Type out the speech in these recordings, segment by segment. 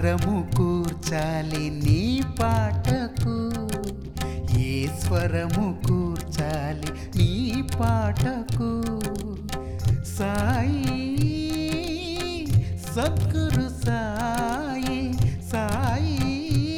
స్వరము కూర్చాలి నీ పాటకు, ఏ స్వరము కూర్చాలి నీ పాటకు. సాయి సద్గురు సాయి, సాయి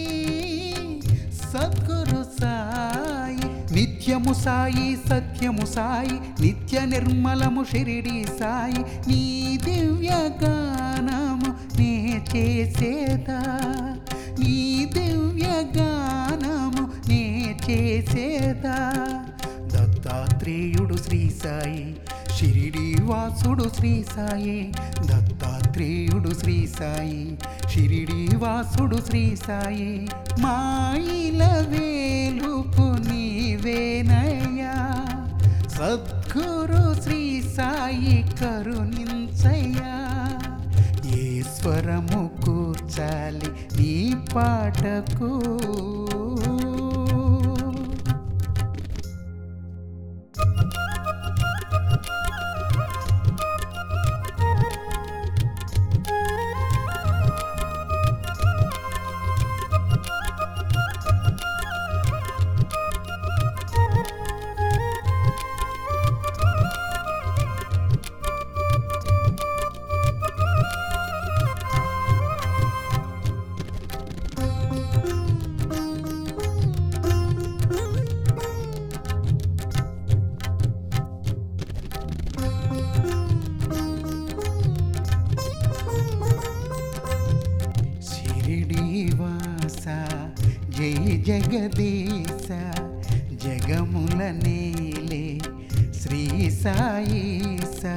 సద్గురు సాయి. నిత్యము సాయి సత్యము సాయి, నిత్య నిర్మలము షిరిడి సాయి. నీ దివ్య గానము నే చేసేదా, నీ దివ్య గానము నే చేసేదా. దత్తాత్రేయుడు శ్రీ సాయి, షిరిడి వాసుడు శ్రీ సాయి. దత్తాత్రేయుడు శ్రీ సాయి, షిరిడి వాసుడు శ్రీ సాయి. మాయిల వేలుపు నీవేనయ్యా, సద్గురు శ్రీ సాయి కరుణించయ్యా. ఏ స్వరము కూర్చాలి నీ పాటకు. జై జగదీశ జగముల నేలే శ్రీ సాయిసా.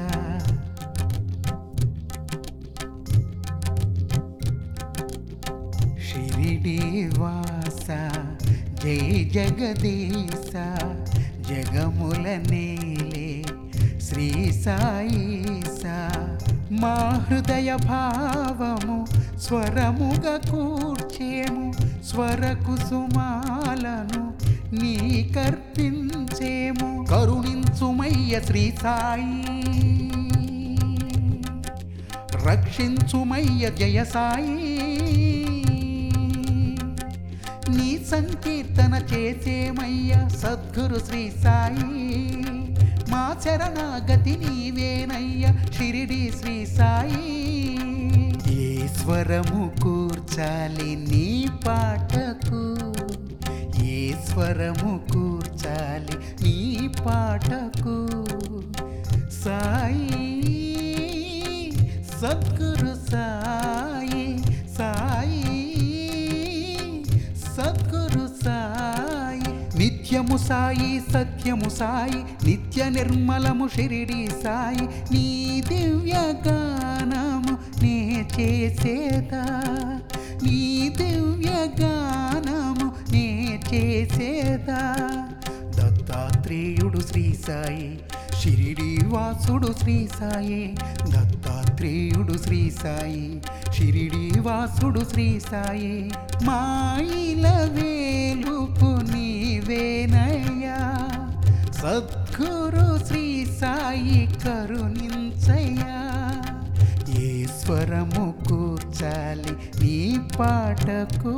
షిరిడి వాస జై జగదీశ జగముల నేలే శ్రీ సాయిసా. మా హృదయ భావము స్వరముగా కూర్చేము, స్వర కుసుమాలను నీ కర్పించేము. కరుణించుమయ్య శ్రీ సాయి, రక్షించుమయ్య జయ సాయి. నీ సంకీర్తన చేసేమయ్య సద్గురు శ్రీ సాయి. మా శరణాగతి నీవేనయ్య షిరిడి శ్రీ సాయి. ఏ స్వరము కూర్చాలి నీ పాటకు, ఏ స్వరము కూర్చాలి నీ పాటకు. సాయి సద్గురు సాయి, సాయి సద్గురు సాయి. నిత్యము సాయి సత్యము సాయి, నిత్య నిర్మలము షిరిడి సాయి. నీ దివ్య గానము నే చేసేదా, నీ దివ్య గానము నే చేసేదా. దత్తాత్రేయుడు శ్రీ సాయి, షిరిడి వాసుడు శ్రీ సాయి. దత్తాత్రేయుడు శ్రీ సాయి, షిరిడి వాసుడు శ్రీ సాయి. మాయిల వేలుపు నీవేనయ్యా, సద్గురు శ్రీ సాయి కరుణించయ్యా. ఏ స్వరము కూర్చాలి నీ పాటకు.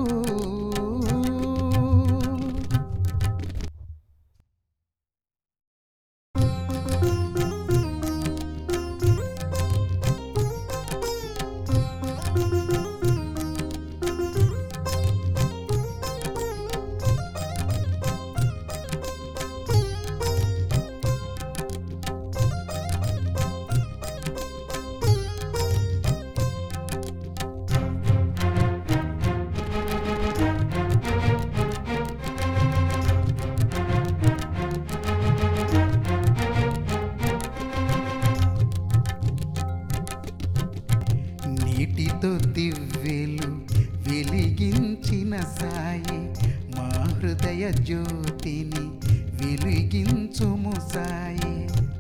నీటితో దివ్వెలు వెలిగించిన సాయి, మా హృదయ జ్యోతిని వెలిగించుము సాయి.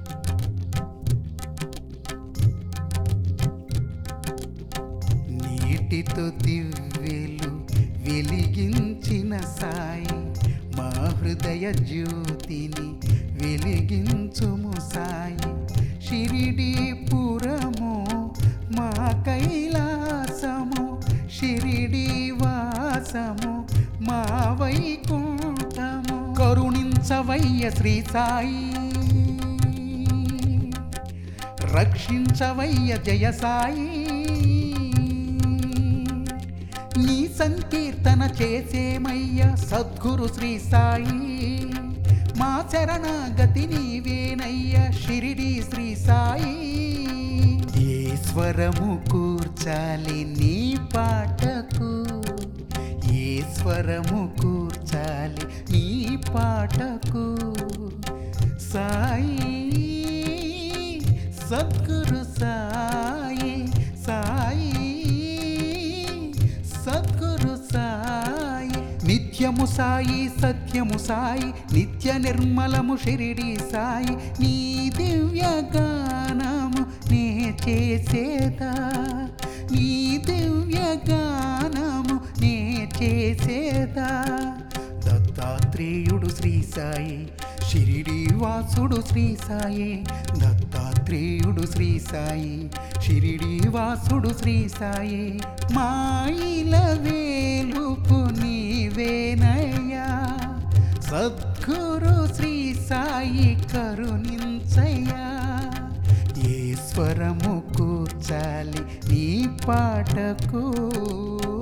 నీటితో దివ్వెలు వెలిగించిన సాయి, మా హృదయ జ్యోతిని వెలిగించుము సాయి. షిరిడీపురము మా కైలాసము, షిరిడి రక్షించవయ్య శ్రీ సాయి, రక్షించవయ్య జయ సాయి. నీ సంకీర్తన చేసేమయ్య సద్గురు శ్రీ సాయి, మా శరణాగతి నీవేనయ్య షిరిడి శ్రీ సాయి. ఏ స్వరము కూర్చాలి నీ పాటకు, ఏ స్వరము కూర్చాలి నీ పాటకు, సాయి సద్గురు సాయి, సాయి సద్గురు సాయి. నిత్యము సాయి సత్యము సాయి, నిత్య నిర్మలము షిరిడి సాయి. నీ దివ్య గానము నే చేసేదా, నీ దివ్య గానము నే చేసేదా. దత్తాత్రేయుడు శ్రీ సాయి, షిరిడి వాసుడు శ్రీ సాయి. దత్తాత్రేయుడు శ్రీ సాయి, షిరిడి వాసుడు శ్రీ సాయి. మాయిల వేలుపు నీవేనయ్యా సద్గురు శ్రీ సాయి కరుణించయ్యా. ఏ స్వరము కూర్చాలి నీ పాటకు.